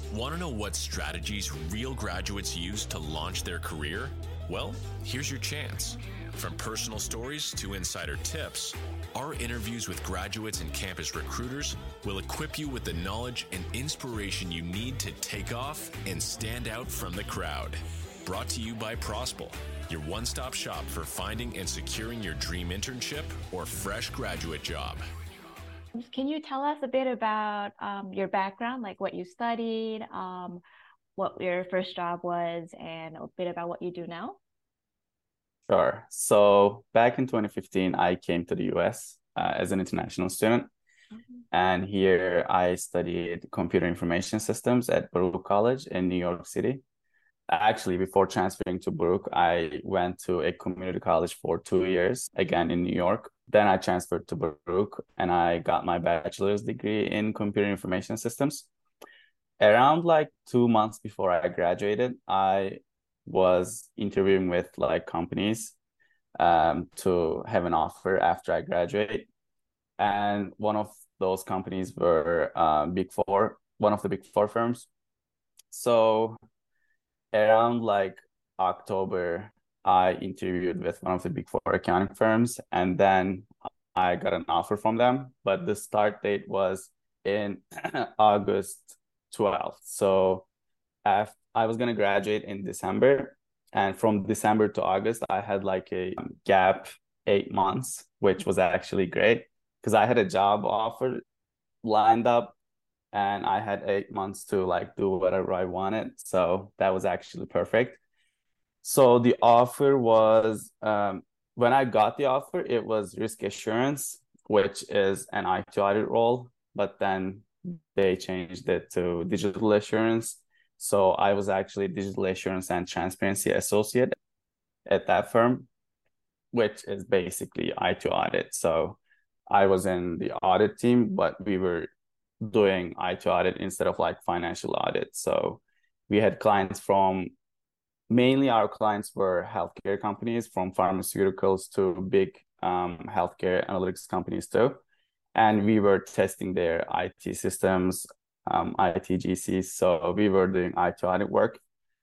Want to know what strategies real graduates use to launch their career? Well, here's your chance. From personal stories to insider tips, our interviews with graduates and campus recruiters will equip you with the knowledge and inspiration you need to take off and stand out from the crowd. Brought to you by Prospel, your one-stop shop for finding and securing your dream internship or fresh graduate job. Can you tell us a bit about your background, like what you studied, what your first job was, and a bit about what you do now? Sure. So back in 2015, I came to the US as an international student. And here I studied computer information systems at Baruch College in New York City. Actually, before transferring to Baruch, I went to a community college for 2 years, again in New York. Then I transferred to Baruch and I got my bachelor's degree in computer information systems. Around like 2 months before I graduated, I was interviewing with like companies to have an offer after I graduate. And one of those companies were Big Four, one of the Big Four firms. So around like October, I interviewed with one of the Big Four accounting firms, and then I got an offer from them. But the start date was in August 12th. So I was going to graduate in December. And from December to August, I had like a gap 8 months, which was actually great because I had a job offer lined up and I had 8 months to like do whatever I wanted. So that was actually perfect. So the offer was, when I got the offer, it was risk assurance, which is an IT audit role, but then they changed it to digital assurance. So I was actually digital assurance and transparency associate at that firm, which is basically IT audit. So I was in the audit team, but we were doing IT audit instead of like financial audit. So we had clients from, mainly our clients were healthcare companies, from pharmaceuticals to big healthcare analytics companies too. And we were testing their IT systems, ITGCs. So we were doing IT audit work.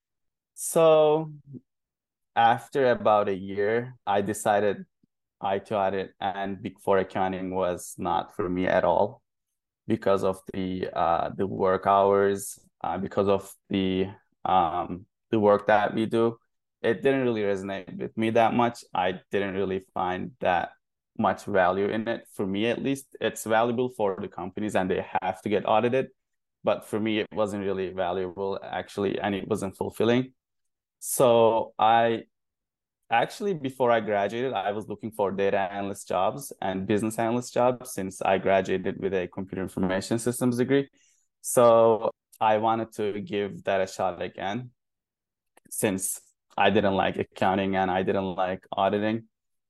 So after about a year, I decided IT audit and Big Four accounting was not for me at all because of the work hours, because of the work that we do. It didn't really resonate with me that much. I didn't really find that much value in it. For me, at least, it's valuable for the companies and they have to get audited. But for me, it wasn't really valuable actually, and it wasn't fulfilling. So I actually, before I graduated, I was looking for data analyst jobs and business analyst jobs since I graduated with a computer information systems degree. So I wanted to give that a shot again since I didn't like accounting and I didn't like auditing.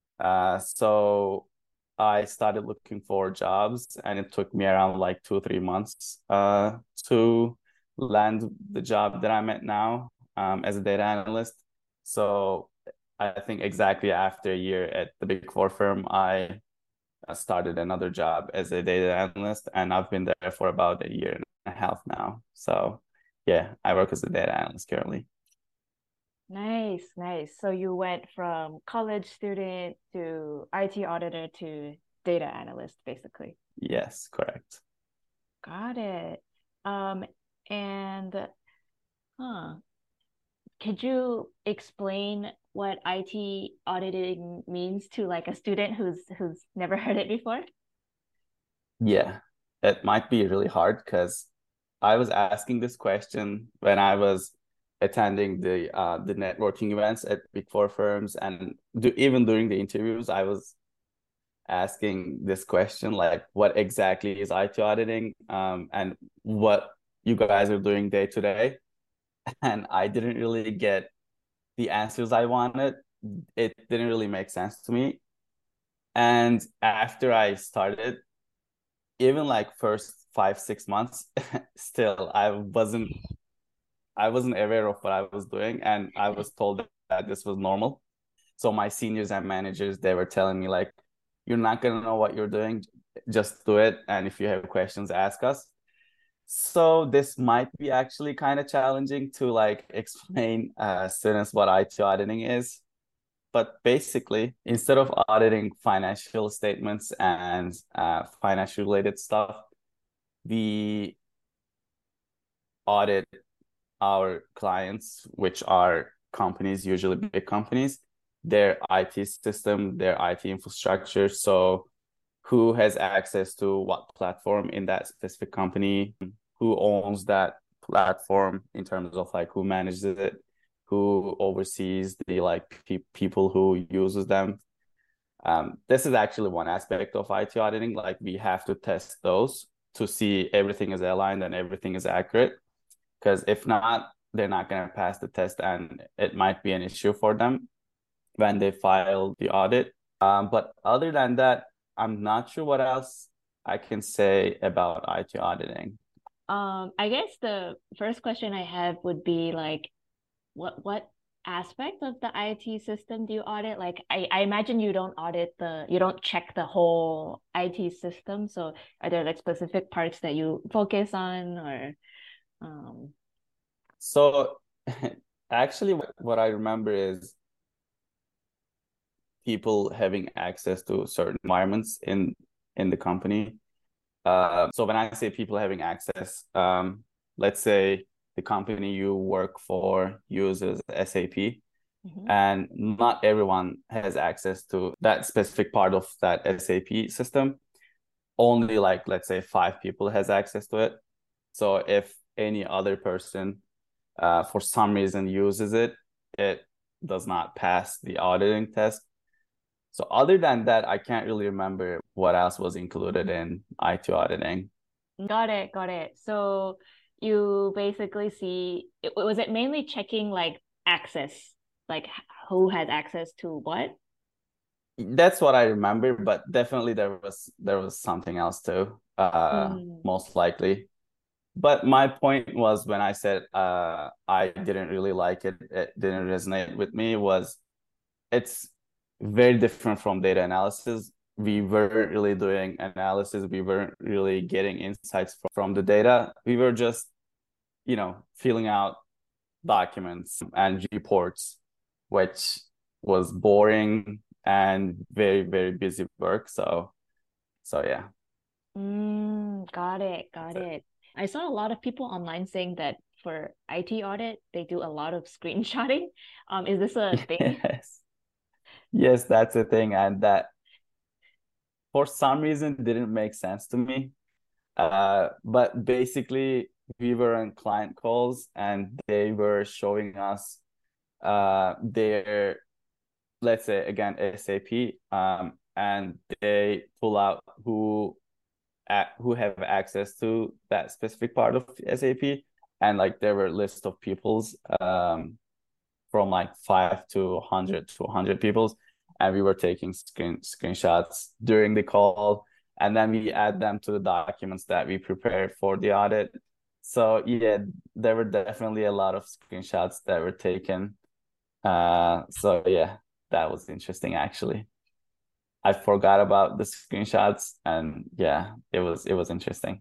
So I started looking for jobs and it took me around like 2 or 3 months to land the job that I'm at now as a data analyst. So I think exactly after a year at the Big Four firm, I started another job as a data analyst, and I've been there for about a year and a half now. So yeah, I work as a data analyst currently. Nice, nice. So you went from college student to IT auditor to data analyst, basically. Yes, correct. Got it. And could you explain what IT auditing means to like a student who's never heard it before? Yeah, it might be really hard because I was asking this question when I was attending the networking events at Big Four firms, and even during the interviews, I was asking this question like, what exactly is IT auditing, and what you guys are doing day to day, and I didn't really get the answers I wanted. It didn't really make sense to me. And after I started, even like first 5 6 months, still I wasn't aware of what I was doing, and I was told that this was normal. So my seniors and managers, they were telling me like, you're not gonna know what you're doing, just do it, and if you have questions, ask us. So this might be actually kind of challenging to like explain students what IT auditing is. But basically, instead of auditing financial statements and financial related stuff, we audit our clients, which are companies, usually big companies, their IT system, their IT infrastructure. So who has access to what platform in that specific company, who owns that platform in terms of like who manages it, who oversees the like people who uses them. This is actually one aspect of IT auditing. Like we have to test those to see everything is aligned and everything is accurate. Because if not, they're not going to pass the test and it might be an issue for them when they file the audit. But other than that, I'm not sure what else I can say about IT auditing. I guess the first question I have would be like, what aspect of the IT system do you audit? Like, I imagine you don't you don't check the whole IT system. So are there like specific parts that you focus on or um So actually, what I remember is people having access to certain environments in the company. So when I say people having access, let's say the company you work for uses SAP, and not everyone has access to that specific part of that SAP system. Only like let's say 5 people has access to it. So if any other person for some reason uses it, it does not pass the auditing test. So other than that, I can't really remember what else was included in IT auditing. Got it, got it. So you basically was it mainly checking like access, like who has access to what? That's what I remember, but definitely there was something else too, Mm. most likely. But my point was when I said I didn't really like it, it didn't resonate with me, was it's very different from data analysis. We weren't really doing analysis. We weren't really getting insights from the data. We were just, filling out documents and reports, which was boring and very, very busy work. So yeah. Got it, got it. I saw a lot of people online saying that for IT audit, they do a lot of screenshotting. Is this a thing? Yes. Yes, that's the thing. And that for some reason didn't make sense to me. But basically, we were on client calls and they were showing us their, let's say again, SAP, and they pull out who have access to that specific part of SAP, and like there were a list of peoples from like 5 to 100 peoples, and we were taking screenshots during the call, and then we add them to the documents that we prepared for the audit. So yeah, there were definitely a lot of screenshots that were taken. So yeah, that was interesting actually. I forgot about the screenshots, and yeah, it was interesting.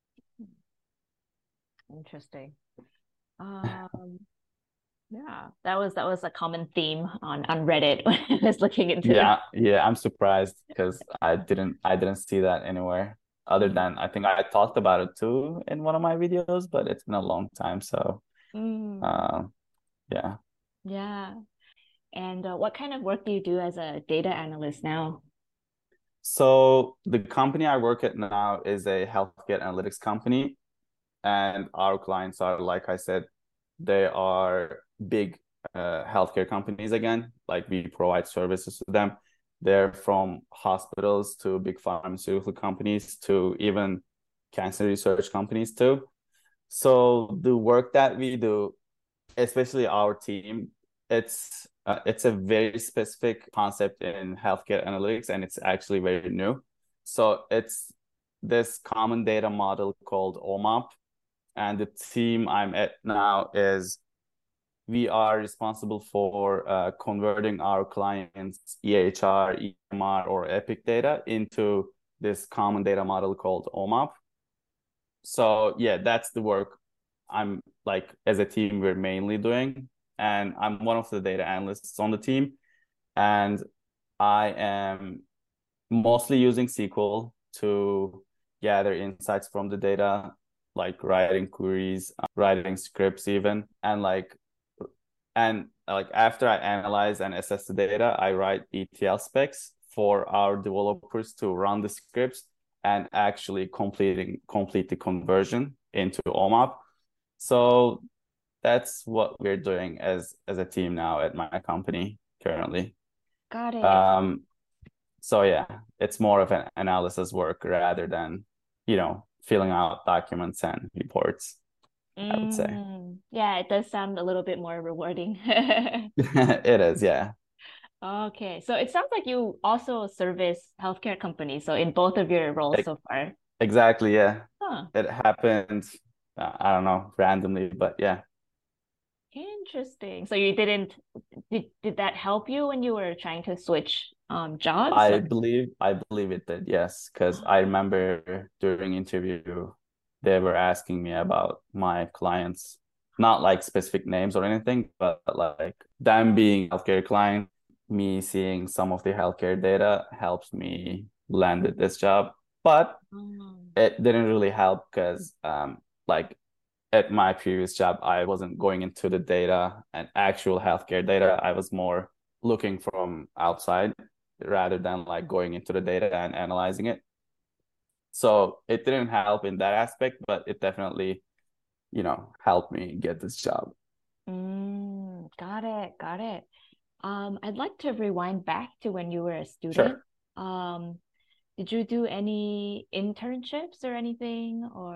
Interesting. Um, yeah, that was a common theme on Reddit when I was looking into. Yeah, I'm surprised because I didn't see that anywhere other Mm. than I think I talked about it too in one of my videos, but it's been a long time. So Mm. um yeah. Yeah. And what kind of work do you do as a data analyst now? So the company I work at now is a healthcare analytics company, and our clients are, like I said, they are big healthcare companies again. Like we provide services to them. They're from hospitals to big pharmaceutical companies to even cancer research companies too. So the work that we do, especially our team, it's a very specific concept in healthcare analytics, and it's actually very new. So it's this common data model called OMAP, and the team I'm at now is we are responsible for converting our clients' EHR, EMR, or Epic data into this common data model called OMAP. So yeah, that's the work I'm like as a team we're mainly doing. And I'm one of the data analysts on the team. And I am mostly using SQL to gather insights from the data, like writing queries, writing scripts even, and like after I analyze and assess the data, I write ETL specs for our developers to run the scripts and actually complete the conversion into OMAP. So that's what we're doing as a team now at my company currently. Got it. Um, so yeah, it's more of an analysis work rather than, filling out documents and reports, I would say. Yeah, it does sound a little bit more rewarding. It is, yeah. Okay, so it sounds like you also service healthcare companies. So in both of your roles E- so far. Exactly, yeah. Huh. It happened, I don't know, randomly, but yeah. Interesting. So you didn't did that help you when you were trying to switch jobs? I believe it did, yes, because I remember during interview they were asking me about my clients, not like specific names or anything, but like them being healthcare client, me seeing some of the healthcare data helps me landed this job. But Oh. it didn't really help because like at my previous job, I wasn't going into the data and actual healthcare data. I was more looking from outside rather than like going into the data and analyzing it. So it didn't help in that aspect, but it definitely, helped me get this job. Got it, got it. I'd like to rewind back to when you were a student. Sure. Um, did you do any internships or anything? Or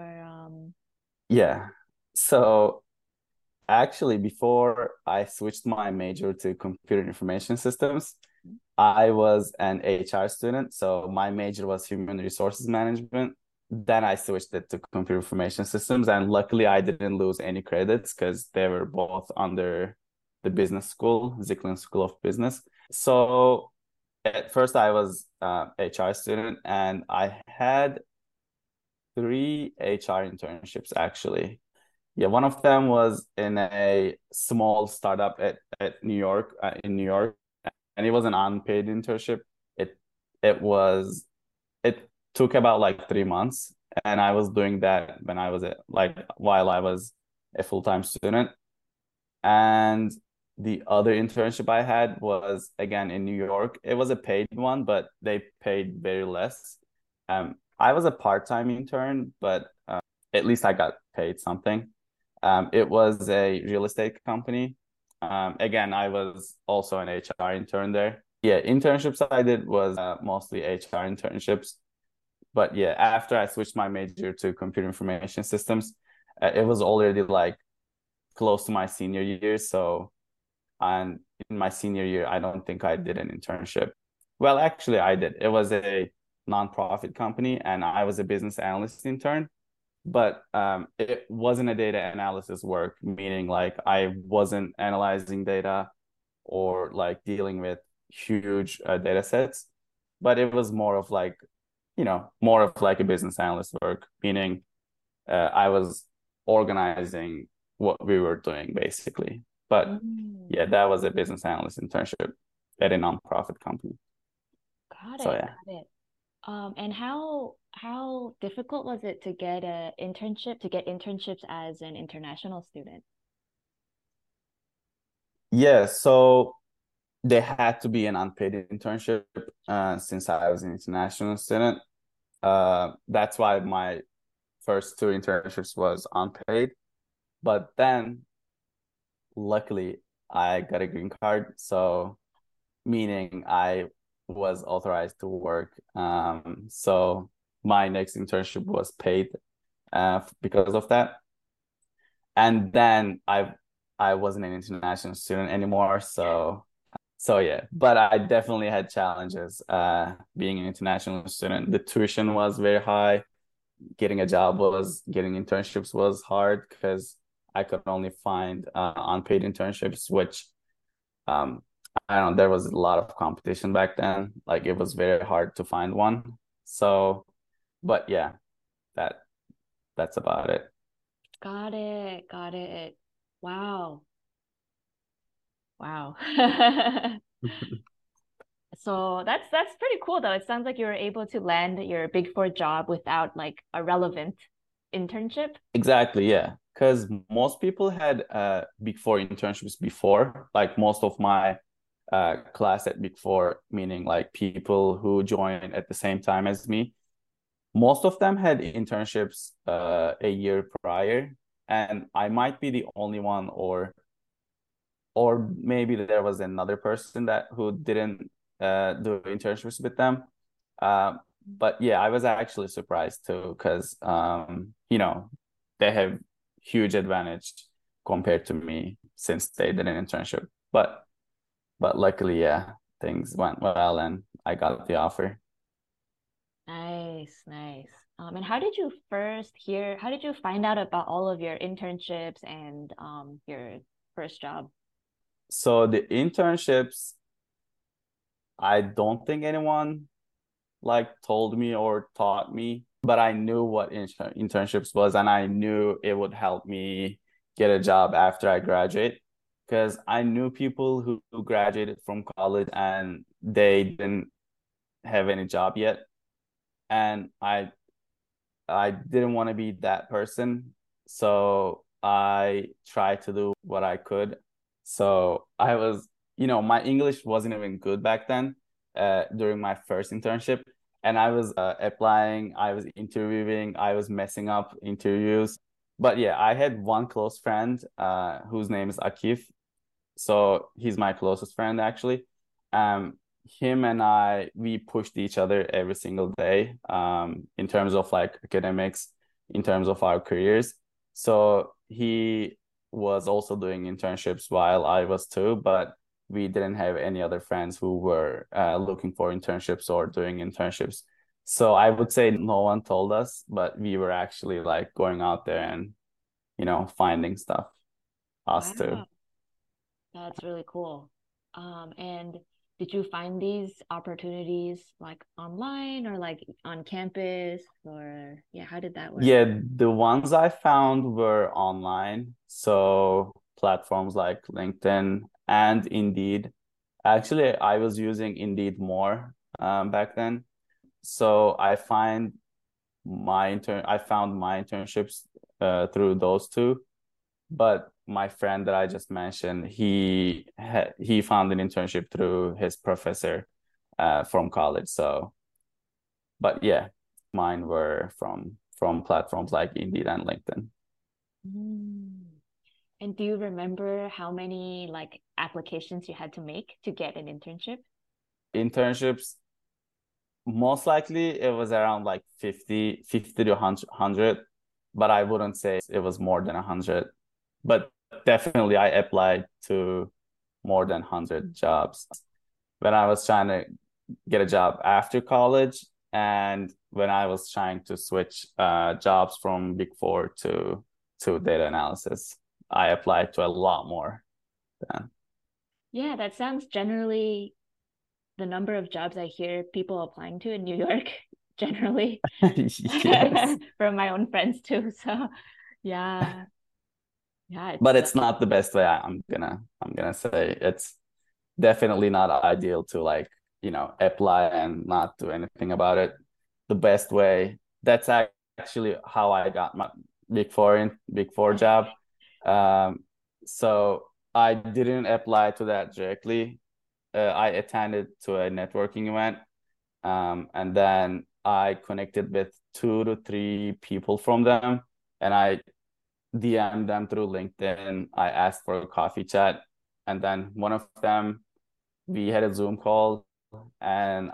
Yeah. So actually, before I switched my major to computer information systems, I was an HR student, so my major was human resources management. Then I switched it to computer information systems, and luckily I didn't lose any credits because they were both under the business school, Zicklin School of Business. So at first I was HR student, and I had three HR internships actually. Yeah, one of them was in a small startup at New York, in New York, and it was an unpaid internship. It it was it took about like 3 months, and I was doing that when I was while I was a full-time student. And the other internship I had was again in New York. It was a paid one, but they paid very less. I was a part-time intern, but at least I got paid something. It was a real estate company. Again, I was also an HR intern there. Yeah, internships I did was mostly HR internships. But yeah, after I switched my major to computer information systems, it was already like close to my senior year. So, and in my senior year, I don't think I did an internship. Well, actually, I did. It was a nonprofit company, and I was a business analyst intern, but it wasn't a data analysis work, meaning like I wasn't analyzing data or like dealing with huge data sets, but it was more of like a business analyst work, meaning I was organizing what we were doing basically. But mm, yeah, that was a business analyst internship at a nonprofit company. got So it, yeah. got it. And how difficult was it to get to get internships as an international student? Yeah, so they had to be an unpaid internship since I was an international student. That's why my first two internships was unpaid. But then luckily I got a green card, so meaning I was authorized to work. So my next internship was paid because of that. And then I wasn't an international student anymore, so yeah. But I definitely had challenges being an international student. The tuition was very high. Getting internships was hard because I could only find unpaid internships, which um I don't know, there was a lot of competition back then. Like it was very hard to find one. So, but yeah, that that's about it. Got it. Got it. Wow. Wow. So that's pretty cool though. It sounds like you were able to land your Big Four job without like a relevant internship. Exactly, yeah. Because most people had Big Four internships before. Like most of my class at Big Four, meaning like people who joined at the same time as me, most of them had internships a year prior, and I might be the only one, or maybe there was another person that who didn't do internships with them. But yeah, I was actually surprised too, because they have huge advantage compared to me since they did an internship. But luckily, yeah, things went well and I got the offer. Nice, nice. And how did you how did you find out about all of your internships and your first job? So the internships, I don't think anyone like told me or taught me, but I knew what internships was, and I knew it would help me get a job after I graduate, because I knew people who graduated from college and they didn't have any job yet, and I didn't want to be that person, so I tried to do what I could. So I was, my English wasn't even good back then, during my first internship. And I was applying, I was interviewing, I was messing up interviews. But yeah, I had one close friend whose name is Akif. So he's my closest friend actually. Him and we pushed each other every single day, in terms of like academics, in terms of our careers. So he was also doing internships while I was too, but we didn't have any other friends who were looking for internships or doing internships. So I would say no one told us, but we were actually like going out there and, finding stuff, us too. Wow, that's really cool. And did you find these opportunities like online or like on campus or yeah, how did that work? Yeah, the ones I found were online. So platforms like LinkedIn and Indeed. Actually, I was using Indeed more back then. So I found my internships through those two. But my friend that I just mentioned, he found an internship through his professor from college. So, but yeah, mine were from platforms like Indeed and LinkedIn. Mm. And do you remember how many like applications you had to make to get an internship? Internships, most likely it was around like 50 to 100, but I wouldn't say it was more than 100. But definitely I applied to more than 100 jobs when I was trying to get a job after college, and when I was trying to switch jobs from Big Four to data analysis. I applied to a lot more then. Yeah, that sounds generally the number of jobs I hear people applying to in New York generally Yes. from my own friends too. So yeah, yeah, But it's it's not the best way. I'm gonna say it's definitely not ideal to like, apply and not do anything about it. The best way, that's actually how I got my Big Four job. Um, so I didn't apply to that directly. I attended to a networking event, and then I connected with 2 to 3 people from them, and I DM'd them through LinkedIn. I asked for a coffee chat, and then one of them, we had a Zoom call, and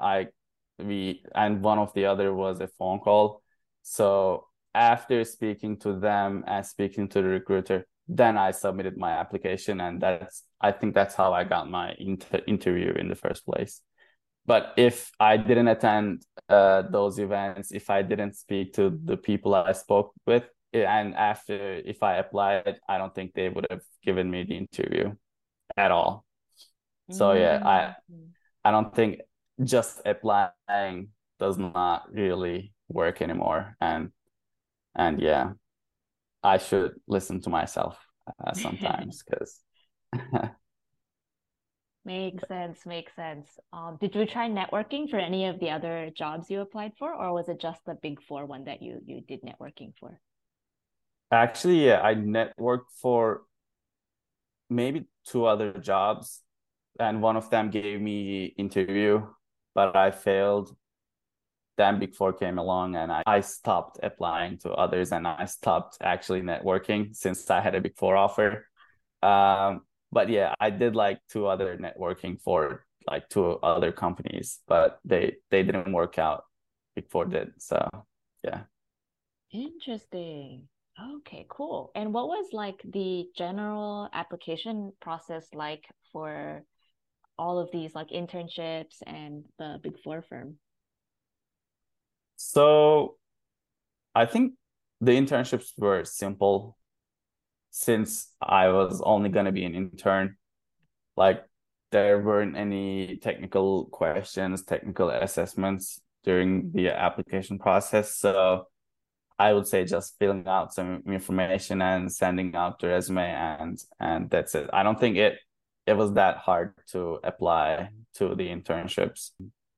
one of the other was a phone call. So after speaking to them and speaking to the recruiter, then I submitted my application, and I think that's how I got my interview in the first place. But if I didn't attend those events, if I didn't speak to the people I spoke with, and after if I applied, I don't think they would have given me the interview at all. So yeah, I mm. I don't think just applying does not really work anymore. And And yeah, I should listen to myself sometimes because Makes sense, makes sense. Did you try networking for any of the other jobs you applied for, or was it just the Big Four one that you did networking for? actually, yeah, I networked for maybe two other jobs, and one of them gave me interview, but I failed. Then Big Four came along, and I stopped applying to others, and I stopped actually networking since I had a Big Four offer. But yeah, I did like two other networking for like two other companies, but they didn't work out. Big Four did. So yeah. Interesting. Okay, cool. And what was like the general application process like for all of these like internships and the Big Four firm? So I think the internships were simple since I was only gonna be an intern. Like there weren't any technical questions, technical assessments during the application process. So I would say just filling out some information and sending out the resume, and that's it. I don't think it was that hard to apply to the internships.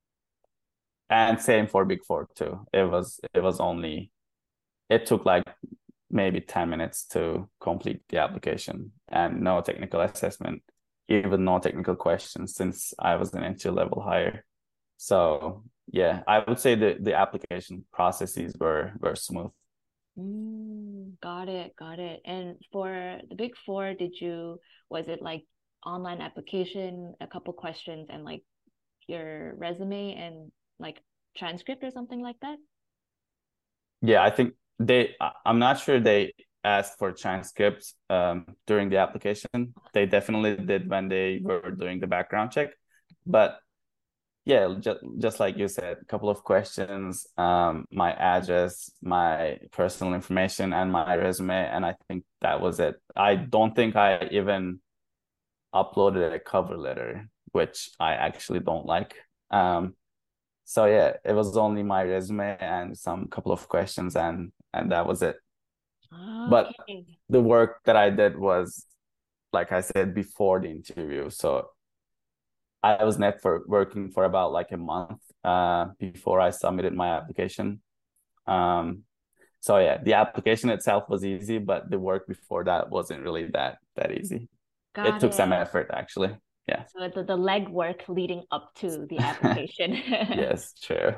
And same for Big Four too. It was only it took like maybe 10 minutes to complete the application and no technical assessment, even no technical questions since I was an entry level hire. So yeah, I would say the application processes were smooth. Got it, got it. And for the Big Four, was it like online application, a couple questions, and like your resume and like transcript or something like that? Yeah, I think I'm not sure they asked for transcripts during the application. They definitely did when they were doing the background check. But yeah, just like you said, a couple of questions, my address, my personal information, and my resume, and I think that was it. I don't think I even uploaded a cover letter, which I actually don't like. So yeah, it was only my resume and some couple of questions, and that was it. But Okay. the work that I did was, like I said, before the interview. So I was working for about like a month before I submitted my application. Um, so yeah, the application itself was easy, but the work before that wasn't really that easy. It Got took some it. effort actually. Yeah. So the legwork leading up to the application. Yes, true.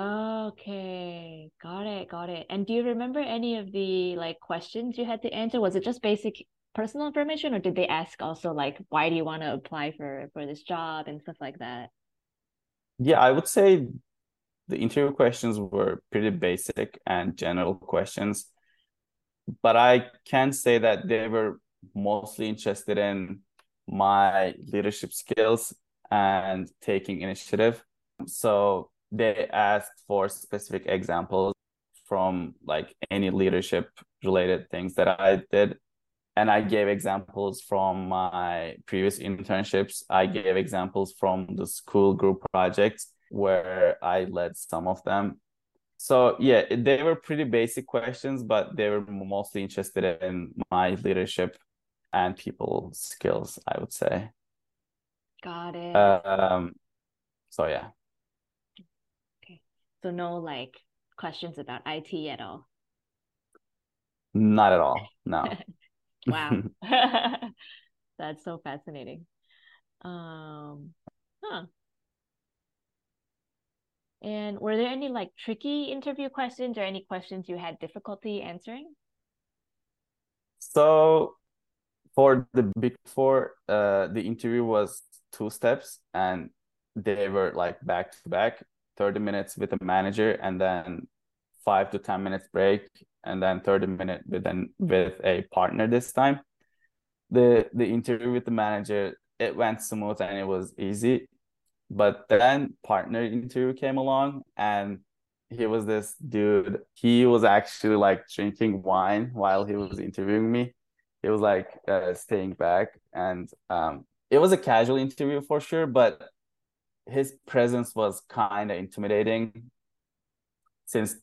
Okay, got it, got it. And do you remember any of the like questions you had to answer? Was it just basic personal information, or did they ask also like why do you want to apply for this job and stuff like that? Yeah, I would say the interview questions were pretty basic and general questions, but I can say that they were mostly interested in my leadership skills and taking initiative. So they asked for specific examples from like any leadership related things that I did. And I gave examples from my previous internships. I gave examples from the school group projects where I led some of them. So yeah, they were pretty basic questions, but they were mostly interested in my leadership and people skills, I would say. Got it. Um, so yeah, Okay. So no like questions about IT at all. not at all. No. Wow. That's so fascinating. Um, huh. And were there any like tricky interview questions or any questions you had difficulty answering? So for the Big Four, the interview was two steps, and they were like back to back, 30 minutes with a manager, and then 5 to 10 minutes break, and then 30 minute with a partner this time. The interview with the manager, it went smooth and it was easy. But then partner interview came along, and he was this dude. He was actually like drinking wine while he was interviewing me. He was like staying back, and it was a casual interview for sure, but his presence was kind of intimidating since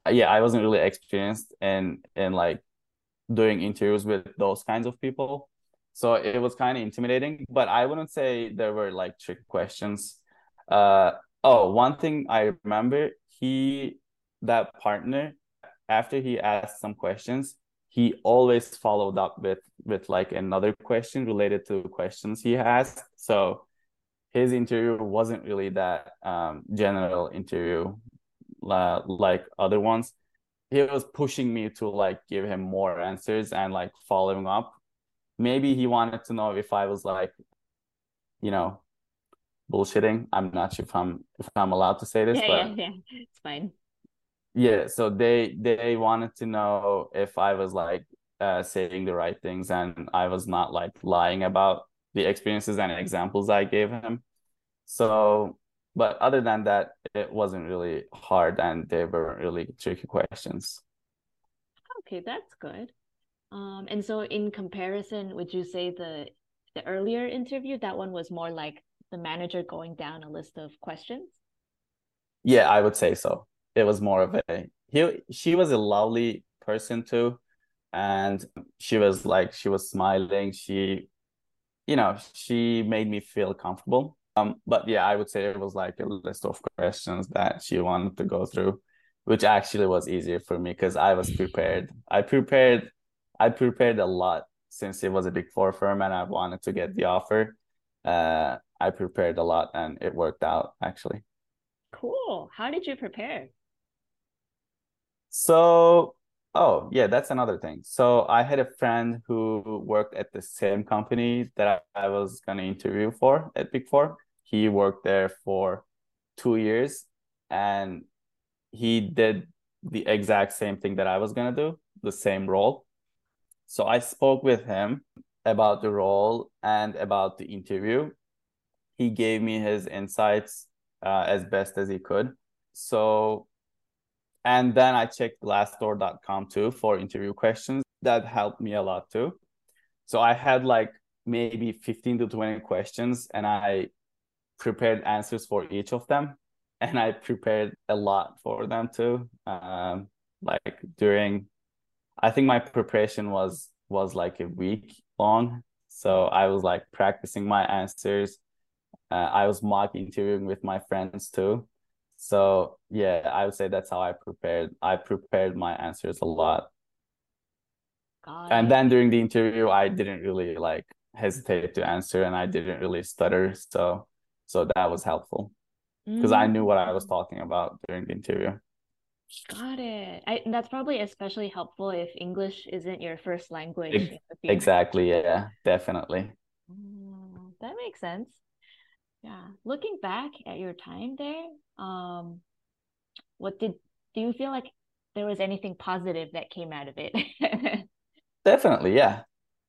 yeah, I wasn't really experienced in like doing interviews with those kinds of people. So it was kind of intimidating, but I wouldn't say there were like trick questions. Uh, oh, one thing I remember, that partner, after he asked some questions, he always followed up with like another question related to questions he asked. So his interview wasn't really that general interview like other ones. He was pushing me to like give him more answers and like following up. Maybe he wanted to know if I was like, you know, bullshitting. I'm not sure if I'm allowed to say this, Yeah, but yeah. It's fine. yeah, so they wanted to know if I was like saying the right things and I was not like lying about the experiences and examples I gave him. So, but other than that, it wasn't really hard and they were really tricky questions. Okay, that's good. And so in comparison, would you say the earlier interview, that one was more like the manager going down a list of questions? Yeah, I would say so. It was more of she was a lovely person too. And she was smiling. She made me feel comfortable. But yeah, I would say it was like a list of questions that she wanted to go through, which actually was easier for me because I was prepared. I prepared a lot since it was a big four firm and I wanted to get the offer. I prepared a lot and it worked out actually. Cool. How did you prepare? So, oh yeah, that's another thing. So I had a friend who worked at the same company that I was gonna interview for at Big Four. He worked there for 2 years and he did the exact same thing that I was gonna do, the same role. So I spoke with him about the role and about the interview. He gave me his insights as best as he could. So and then I checked glassdoor.com too for interview questions. That helped me a lot too. So I had like maybe 15 to 20 questions and I prepared answers for each of them. And I prepared a lot for them too. Like I think my preparation was like a week long. So I was like practicing my answers. I was mock interviewing with my friends too. So yeah, I would say that's how I prepared. I prepared my answers a lot. Got And it. then during the interview, I didn't really like hesitate to answer and I didn't really stutter. So that was helpful because I knew Mm, what I was talking about during the interview. got it. That's probably especially helpful if English isn't your first language. If you Exactly, yeah, definitely. That makes sense. Yeah. Looking back at your time there, what do you feel like there was anything positive that came out of it? Definitely, yeah.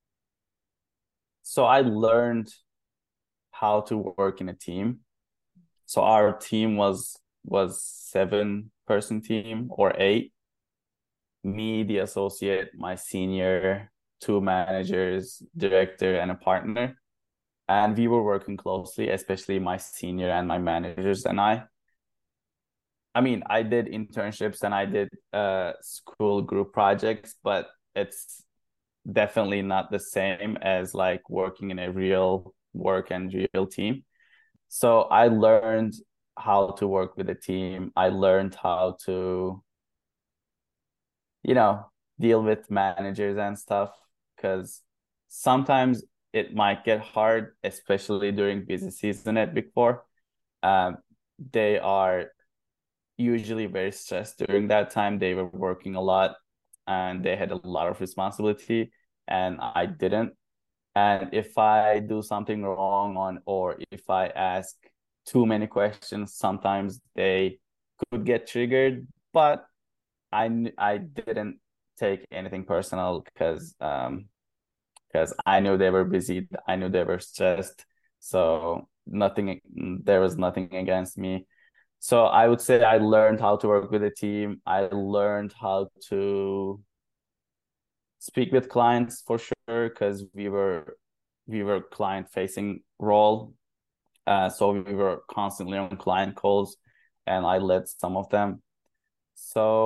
So I learned how to work in a team. So our team was 7-person team or 8. Me, the associate, my senior, 2 managers, director, and a partner. And we were working closely, especially my senior and my managers and I. I mean, I did internships and I did school group projects, but it's definitely not the same as like working in a real work and real team. So I learned how to work with a team. I learned how to, you know, deal with managers and stuff because sometimes it might get hard, especially during busy season at Big Four. Um, they are usually very stressed during that time. They were working a lot and they had a lot of responsibility, and I didn't. And if I do something wrong or if I ask too many questions, sometimes they could get triggered. But I didn't take anything personal because I knew they were busy. I knew they were stressed. So there was nothing against me. So I would say I learned how to work with a team. I learned how to speak with clients for sure because we were client facing role. So we were constantly on client calls and I led some of them. So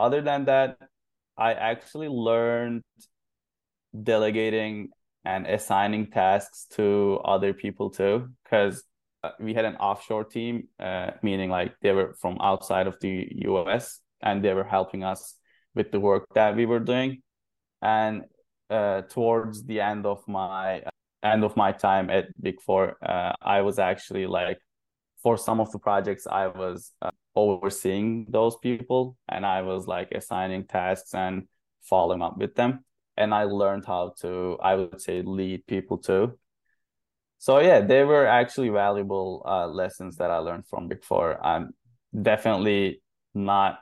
other than that, I actually learned delegating and assigning tasks to other people too, because we had an offshore team, meaning like they were from outside of the US and they were helping us with the work that we were doing. And towards the end of my time at Big Four, I was actually like, for some of the projects, I was overseeing those people, and I was like assigning tasks and following up with them. And I learned how to, I would say, lead people too. So yeah, they were actually valuable lessons that I learned from Big Four. I'm definitely not.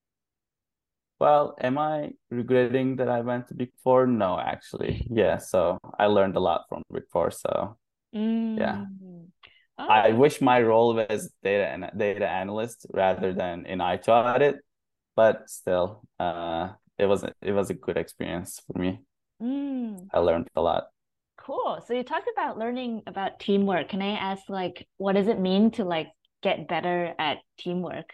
Well, am I regretting that I went to Big Four? No, actually. Yeah, so I learned a lot from Big Four. So yeah. Mm. I Oh, wish my role was data analyst rather than in IT audit, but still, it was a good experience for me. mm. I learned a lot. Cool. So you talked about learning about teamwork. Can I ask, like, what does it mean to like get better at teamwork?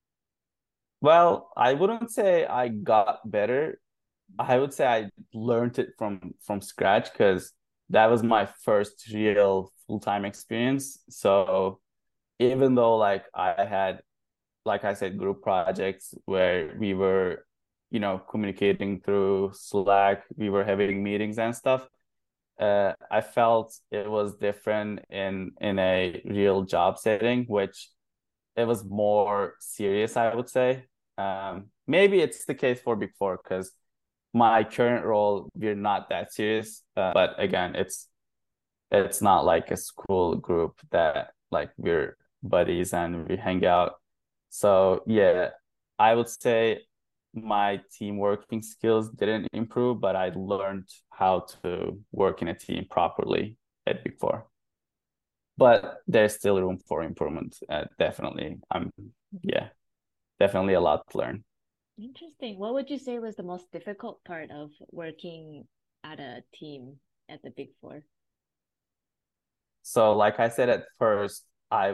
Well, I wouldn't say I got better. I would say I learned it from scratch because that was my first real full-time experience. So even though like I had, like I said, group projects where we were, communicating through Slack, we were having meetings and stuff. I felt it was different in a real job setting, which it was more serious, I would say. Maybe it's the case for Big Four because my current role, we're not that serious. But again, it's not like a school group that like we're buddies and we hang out. So yeah, I would say my team working skills didn't improve, but I learned how to work in a team properly at Big Four. But there's still room for improvement. Definitely. Yeah, definitely a lot to learn. Interesting. What would you say was the most difficult part of working at a team at the Big Four? So like I said at first,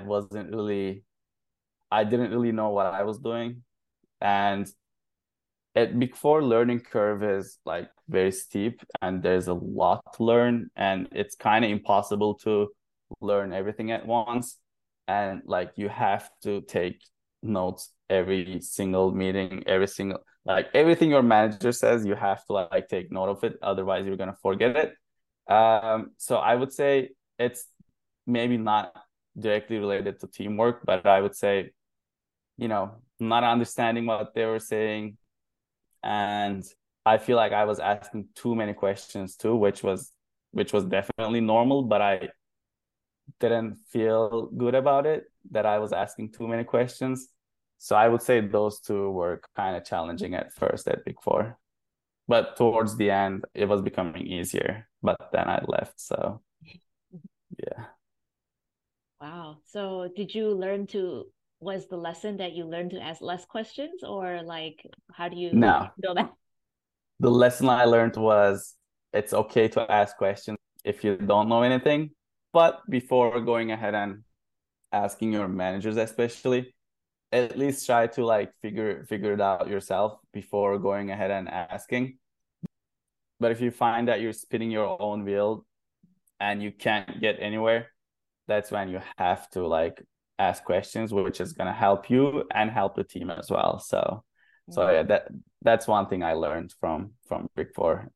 I didn't really know what I was doing. And at Big Four, learning curve is like very steep and there's a lot to learn, and it's kind of impossible to learn everything at once. And like you have to take notes every single meeting, like everything your manager says, you have to like take note of it. Otherwise, you're gonna forget it. So I would say it's maybe not directly related to teamwork, but I would say, not understanding what they were saying. And I feel like I was asking too many questions too, which was definitely normal, but I didn't feel good about it that I was asking too many questions. So I would say those two were kind of challenging at first at Big Four. But towards the end, it was becoming easier. But then I left. So yeah. Wow. So was the lesson that you learned to ask less questions, or like how do you No, handle that? the lesson I learned was it's okay to ask questions if you don't know anything. But before going ahead and asking your managers, especially, at least try to like figure it out yourself before going ahead and asking. But if you find that you're spinning your own wheel and you can't get anywhere, that's when you have to like ask questions, which is gonna help you and help the team as well. So yeah, that's one thing I learned from Big Four.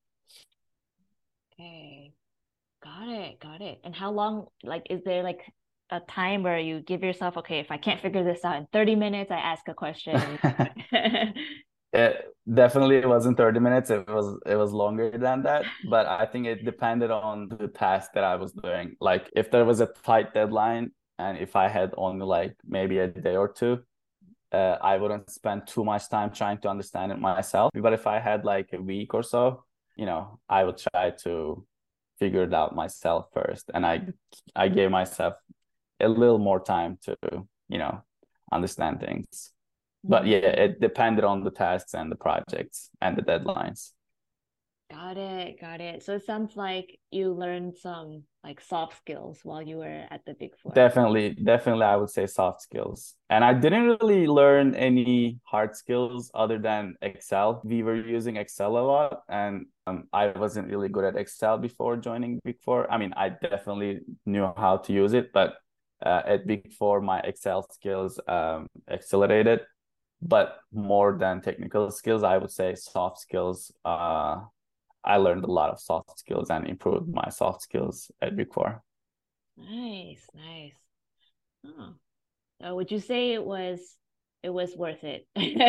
Okay. Got it. Got it. And how long, like, is there like a time where you give yourself, okay, if I can't figure this out in 30 minutes, I ask a question? It definitely wasn't 30 minutes. It was longer than that, but I think it depended on the task that I was doing. Like if there was a tight deadline and if I had only like maybe a day or two, I wouldn't spend too much time trying to understand it myself. But if I had like a week or so, I would try to figure it out myself first. And I gave myself a little more time to, you know, understand things. But yeah, Mm. it depended on the tasks and the projects and the deadlines. Got it, got it. So it sounds like you learned some like soft skills while you were at the Big Four. Definitely, I would say soft skills. And I didn't really learn any hard skills other than Excel. We were using Excel a lot, and I wasn't really good at Excel before joining Big Four. I mean, I definitely knew how to use it, but at Big Four, my Excel skills accelerated. But more than technical skills, I would say soft skills. I learned a lot of soft skills and improved my soft skills at Big Four. Nice, nice. Oh. Would you say it was worth it?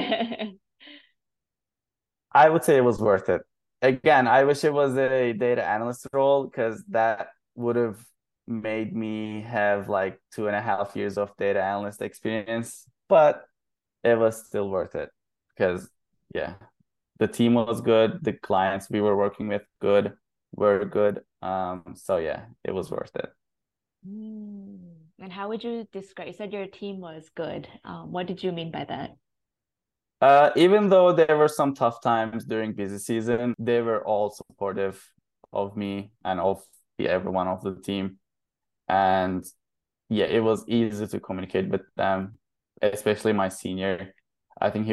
I would say it was worth it. Again, I wish it was a data analyst role because that would have made me have like 2.5 years of data analyst experience, but it was still worth it because, yeah, the team was good, the clients we were working with were good. So yeah, it was worth it. And how would you describe? You said your team was good. What did you mean by that? Even though there were some tough times during busy season, they were all supportive of me and of everyone of the team. And yeah, it was easy to communicate with them, especially my senior. I think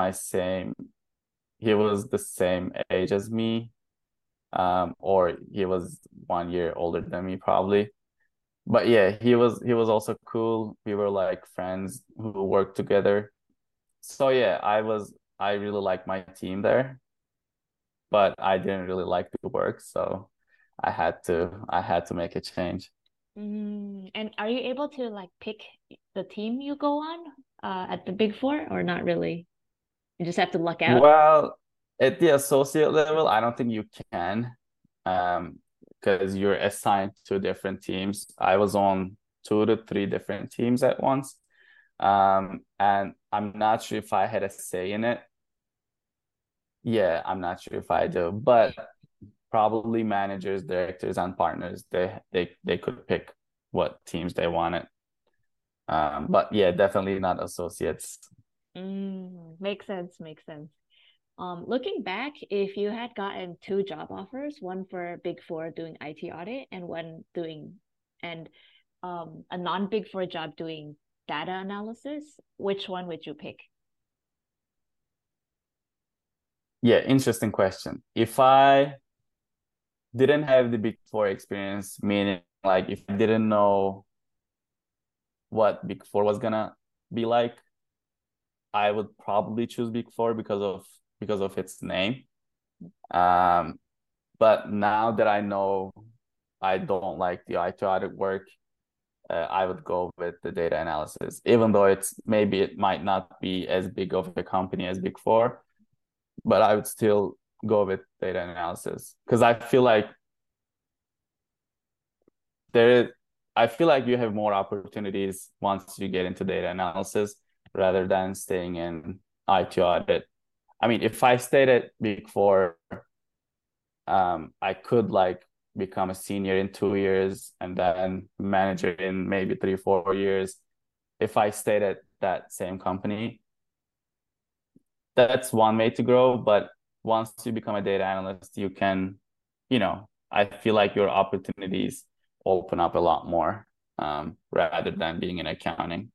he was the same age as me, or he was 1 year older than me probably. But yeah, he was also cool. We were like friends who worked together. So yeah, I really liked my team there, but I didn't really like the work, so I had to make a change. And are you able to like pick the team you go on at the Big Four or not really? You just have to luck out. Well, at the associate level, I don't think you can, because you're assigned to different teams. I was on 2 to 3 different teams at once. And I'm not sure if I had a say in it. Yeah, I'm not sure if I do, but probably managers, directors, and partners, they could pick what teams they wanted. But yeah, definitely not associates. Makes sense, makes sense. Looking back, if you had gotten two job offers, one for Big Four doing IT audit and one doing and a non-Big Four job doing data analysis, which one would you pick? Yeah, interesting question. If I didn't have the Big Four experience, meaning like if I didn't know what Big Four was gonna be like, I would probably choose Big Four because of its name. Um, but now that I know I don't like the IT audit work, I would go with the data analysis, even though it might not be as big of a company as Big Four, but I would still go with data analysis because there I feel like you have more opportunities once you get into data analysis rather than staying in IT audit. I mean, if I stayed at Big Four, I could like become a senior in 2 years and then manager in maybe 3, 4 years. If I stayed at that same company, that's one way to grow. But once you become a data analyst, you can, I feel like your opportunities open up a lot more, rather than being in accounting.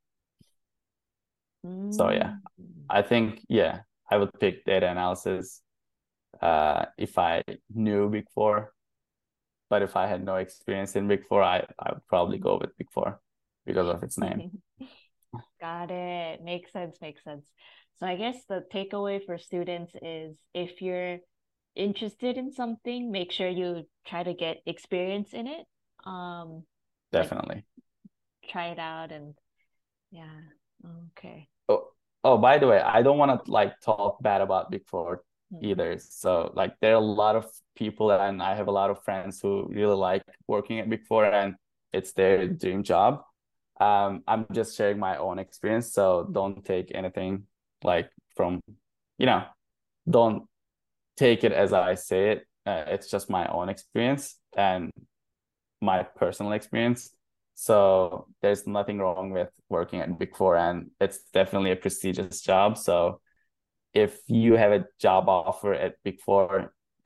So yeah, Mm. I think, yeah, I would pick data analysis if I knew Big Four. But if I had no experience in Big Four, I would probably go with Big Four because of its name. Got it. Makes sense, makes sense. So I guess the takeaway for students is if you're interested in something, make sure you try to get experience in it. Like Definitely. try it out and yeah. Okay. Oh, by the way, I don't want to like talk bad about Big Four Mm. either. So like there are a lot of people and I have a lot of friends who really like working at Big Four and it's their dream job. I'm just sharing my own experience, so don't take anything like from, you know, don't take it as I say it. It's just my own experience and my personal experience. So there's nothing wrong with working at Big Four, and it's definitely a prestigious job. So if you have a job offer at Big Four,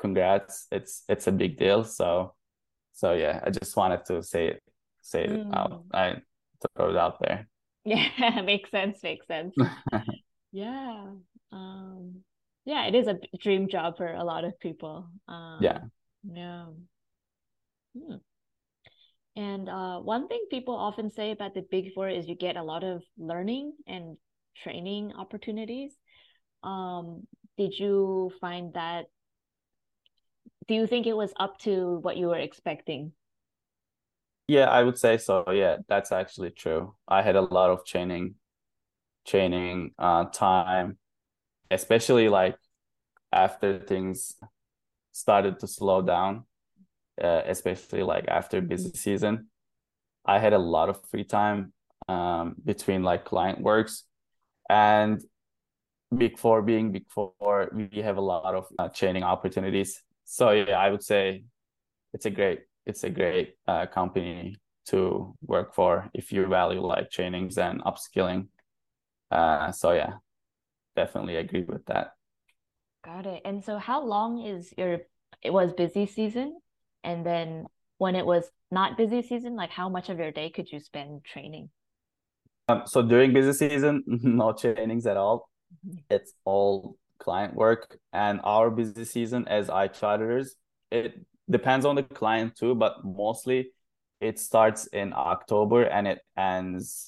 congrats. It's a big deal. So yeah, I just wanted to say it out. I throw it out there. Yeah, makes sense, makes sense. Yeah. Um, yeah, it is a dream job for a lot of people. Yeah. Yeah. Hmm. And one thing people often say about the Big Four is you get a lot of learning and training opportunities. Um, did you find that, do you think it was up to what you were expecting? Yeah, I would say so. Yeah, that's actually true. I had a lot of training time, especially like after things started to slow down, especially like after busy season. I had a lot of free time between like client works, and Big Four being Big Four, we have a lot of training opportunities. So yeah, I would say it's a great company to work for if you value like trainings and upskilling. So yeah, definitely agree with that. Got it. And so how long is it was busy season? And then when it was not busy season, like how much of your day could you spend training? So during busy season, no trainings at all. Mhm. It's all client work. And our busy season as iCharters, it depends on the client too, but mostly it starts in October and it ends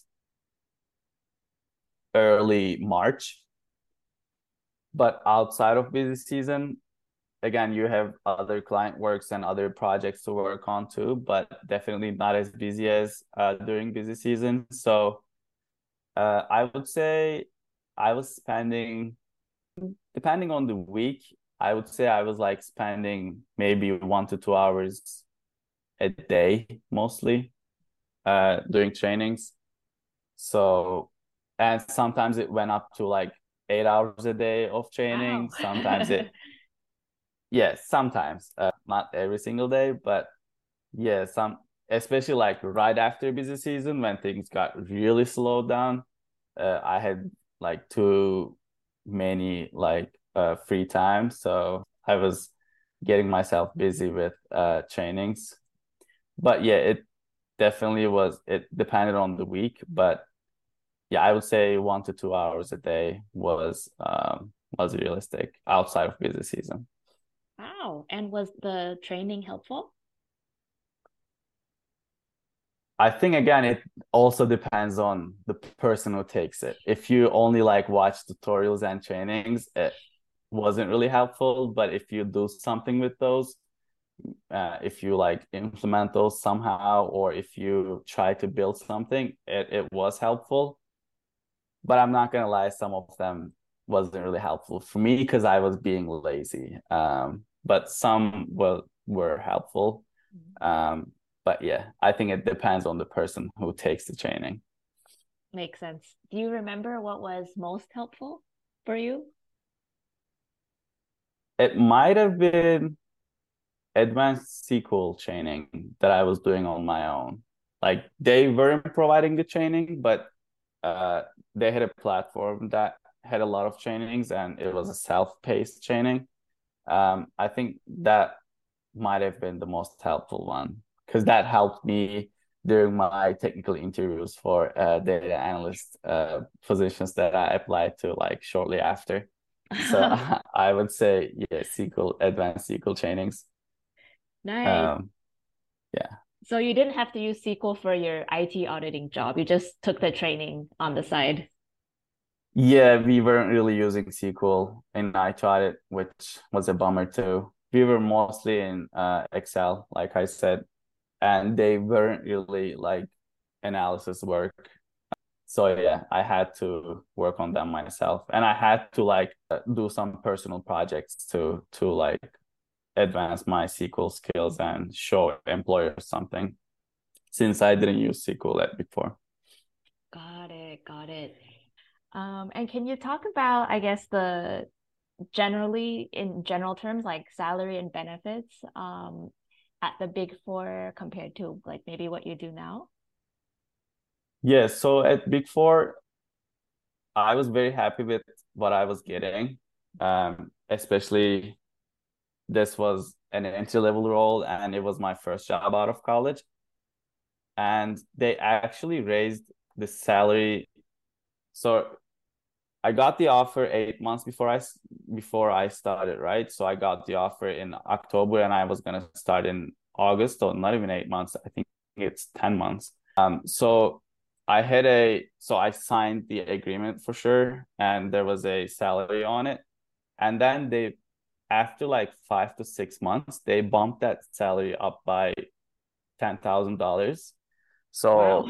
early March. But outside of busy season, again, you have other client works and other projects to work on too, but definitely not as busy as during busy season. So I would say I was spending, depending on the week, I would say I was like spending maybe 1 to 2 hours a day mostly doing trainings. So, and sometimes it went up to like 8 hours a day of Wow. training. Sometimes yes, sometimes, not every single day, but yeah, especially like right after busy season when things got really slowed down. I had like too many like free time, so I was getting myself busy with trainings. But yeah, it definitely was. It depended on the week, but yeah, I would say 1 to 2 hours a day was realistic outside of busy season. Wow. And was the training helpful? I think again, it also depends on the person who takes it. If you only like watch tutorials and trainings, it wasn't really helpful. But if you do something with those, if you like implement those somehow, or if you try to build something, it was helpful. But I'm not gonna lie, some of them wasn't really helpful for me because I was being lazy. But some were helpful. Um, but yeah, I think it depends on the person who takes the training. Makes sense. Do you remember what was most helpful for you? It might have been advanced SQL training that I was doing on my own. Like they weren't providing the training, but uh, they had a platform that had a lot of trainings and it was a self-paced training. I think that might have been the most helpful one because that helped me during my technical interviews for data analyst positions that I applied to like shortly after. So I would say, yeah, SQL, advanced SQL trainings. Nice. Um, yeah. So you didn't have to use SQL for your IT auditing job. You just took the training on the side. Yeah, we weren't really using SQL and I tried it, which was a bummer too. We were mostly in Excel, like I said, and they weren't really like analysis work. So yeah, I had to work on them myself, and I had to like do some personal projects to like advance my SQL skills and show employers something since I didn't use SQL at before. Got it, got it. And can you talk about, I guess, the generally in general terms, like salary and benefits, at the Big Four compared to like maybe what you do now? Yeah, so at Big Four, I was very happy with what I was getting, especially this was an entry-level role and it was my first job out of college. And they actually raised the salary. So I got the offer 8 months before I started, right? So I got the offer in October and I was gonna start in August, so not even 8 months. I think it's 10 months. So I signed the agreement for sure, and there was a salary on it. And then after like 5 to 6 months, they bumped that salary up by $10,000. Wow. So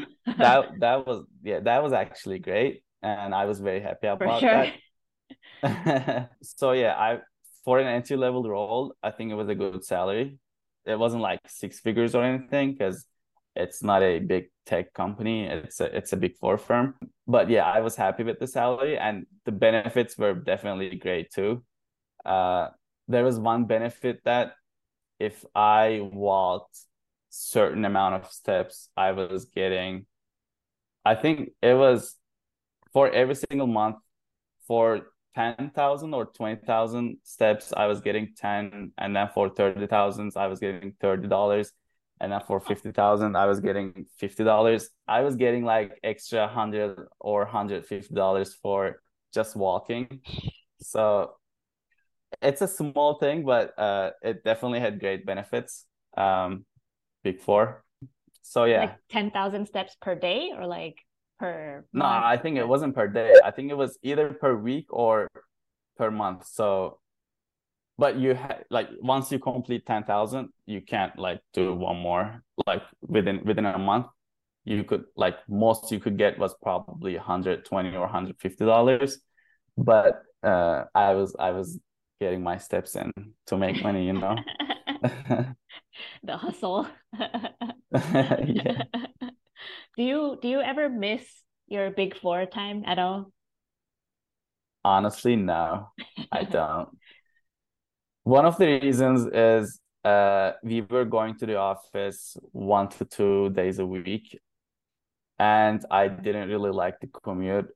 that was actually great, and I was very happy For about sure. that. So yeah, I for an entry level role, I think it was a good salary. It wasn't like six figures or anything because it's not a big tech company. It's a big four firm. But yeah, I was happy with the salary, and the benefits were definitely great too. Uh, there was one benefit that if I walked certain amount of steps, I was getting, I think it was for every single month for 10,000 or 20,000 steps, I was getting 10. And then for 30,000, I was getting $30. And then for 50,000, I was getting $50. I was getting like extra 100 or $150 for just walking. So it's a small thing, but it definitely had great benefits. Big four. So yeah. Like 10,000 steps per day or like per No, month? I think it wasn't per day. I think it was either per week or per month. So, but you had like once you complete 10,000, you can't like do one more. Like within a month, you could like most you could get was probably 120 or $150. But I was getting my steps in to make money, you know. The hustle. Yeah. Do you ever miss your big four time at all? Honestly, no, I don't. One of the reasons is we were going to the office 1 to 2 days a week, and I didn't really like the commute.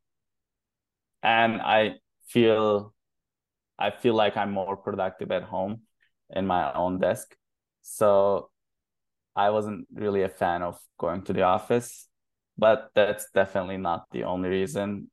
And feel I feel like I'm more productive at home in my own desk. So I wasn't really a fan of going to the office, but that's definitely not the only reason.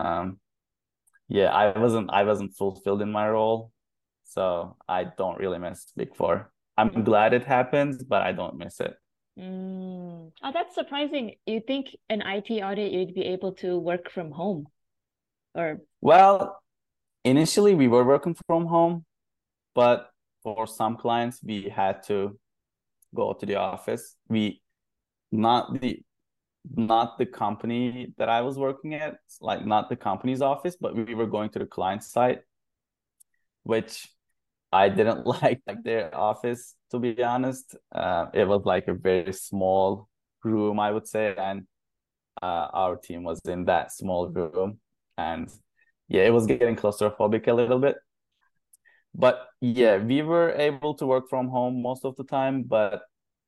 Yeah, I wasn't fulfilled in my role, so I don't really miss Big Four. I'm glad it happens, but I don't miss it. Oh, that's surprising. You think an IT audit you'd be able to work from home or Well, initially we were working from home, but for some clients we had to go to the office. We not the not the company that I was working at, like not the company's office, but we were going to the client site, which I didn't like their office, to be honest. It was like a very small room, I would say, and our team was in that small room, and yeah, it was getting claustrophobic a little bit. But yeah, we were able to work from home most of the time, but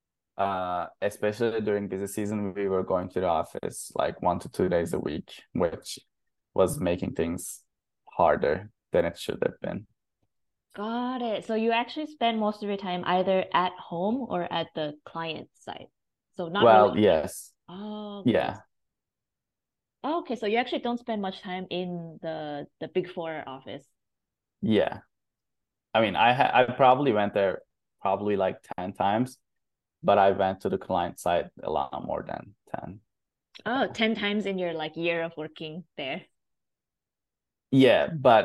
especially during busy season, we were going to the office like 1 to 2 days a week, which was making things harder than it should have been. got it. So you actually spend most of your time either at home or at the client site. So not Well, really. yes, Oh, okay. yeah, Oh, okay. So you actually don't spend much time in the Big Four office. yeah. I mean, I probably went there probably like 10 times, but I went to the client side a lot more than 10. Oh, 10 times in your like year of working there. Yeah,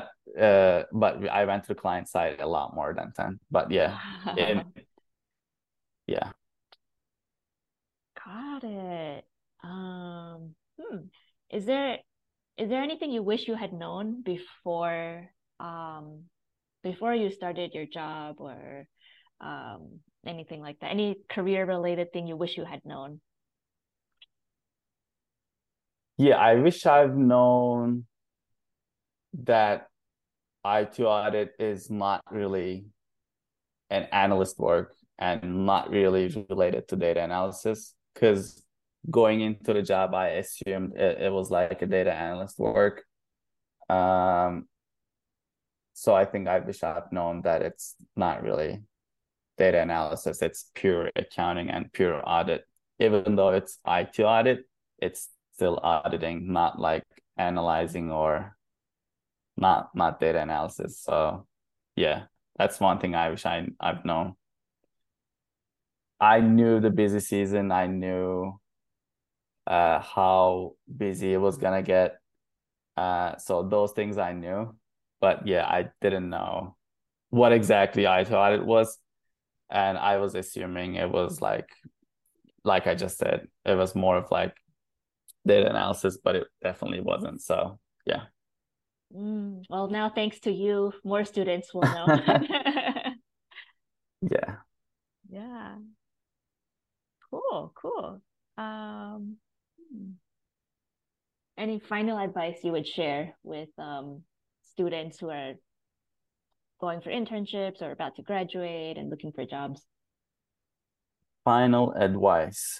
but I went to the client side a lot more than 10. But yeah, in yeah. Got it. Um, hmm. Is there is there anything you wish you had known before you started your job or anything like that? Any career related thing you wish you had known? Yeah, I wish I've known that IT audit is not really an analyst work and not really related to data analysis. Because going into the job, I assumed it was like a data analyst work. Um, So I think I wish I've known that it's not really data analysis, it's pure accounting and pure audit. Even though it's IT audit, it's still auditing, not like analyzing or not data analysis. So yeah, that's one thing I wish I've known. I knew the busy season. I knew how busy it was gonna get. So those things I knew, but yeah, I didn't know what exactly I thought it was, and I was assuming it was like I just said, it was more of like data analysis, but it definitely wasn't. So yeah. Well, now thanks to you, more students will know. Yeah. Yeah. Cool, cool. Um, hmm. Any final advice you would share with students who are going for internships or about to graduate and looking for jobs? Final advice.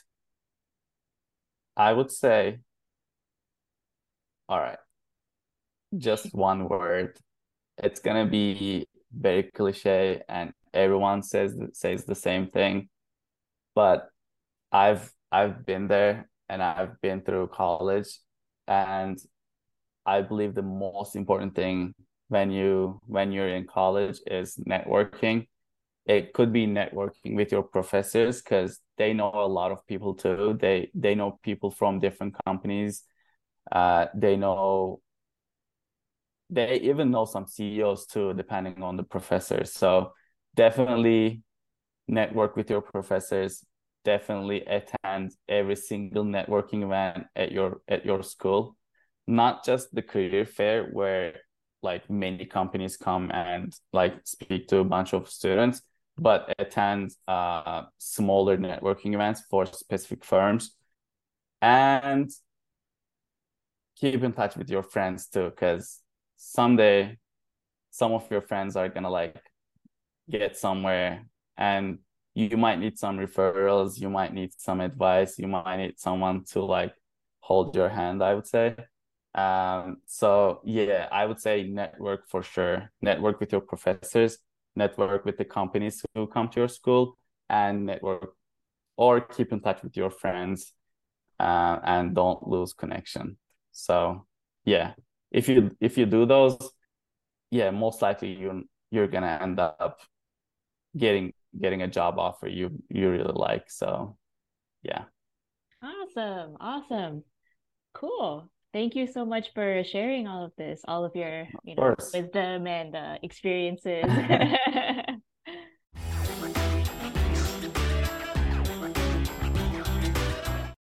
I would say, all right, just one word. It's gonna be very cliche and everyone says the same thing, but I've been there and I've been through college, and I believe the most important thing when you're in college is networking. It could be networking with your professors because they know a lot of people too. They know people from different companies. They know they even know some CEOs too, depending on the professors. So definitely network with your professors. Definitely attend every single networking event at your school, not just the career fair where like many companies come and like speak to a bunch of students, but attend smaller networking events for specific firms, and keep in touch with your friends too, because someday some of your friends are gonna like get somewhere, and you might need some referrals, you might need some advice, you might need someone to like hold your hand, I would say. So yeah, I would say network for sure. Network with your professors, network with the companies who come to your school, and network or keep in touch with your friends, and don't lose connection. So yeah, if you do those, yeah, most likely you're gonna end up getting a job offer you really like. So yeah. Awesome, awesome. Cool. Thank you so much for sharing all of this, all of your, Of course. wisdom and experiences.